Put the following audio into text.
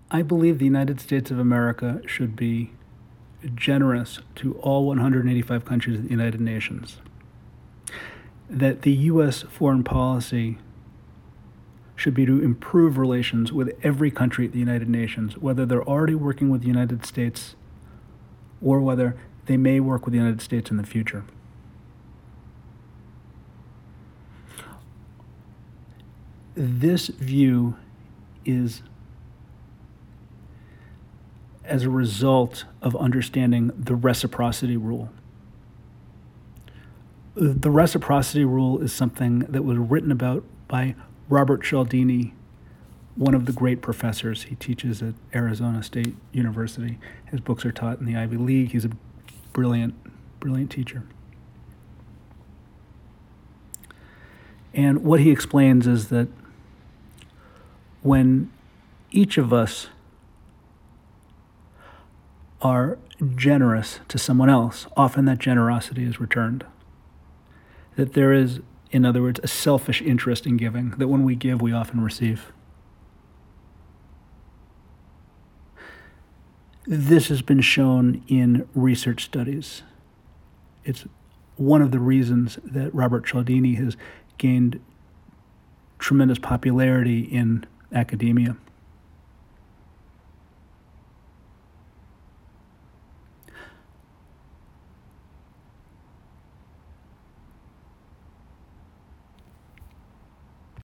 I believe the United States of America should be generous to all 185 countries of the United Nations. That the U.S. foreign policy should be to improve relations with every country at the United Nations, whether they're already working with the United States or whether they may work with the United States in the future. This view is as a result of understanding the reciprocity rule. The reciprocity rule is something that was written about by Robert Cialdini, one of the great professors. He teaches at Arizona State University. His books are taught in the Ivy League. He's a brilliant teacher. And what he explains is that when each of us are generous to someone else, often that generosity is returned. That there is, in other words, a selfish interest in giving, that when we give, we often receive. This has been shown in research studies. It's one of the reasons that Robert Cialdini has gained tremendous popularity in academia.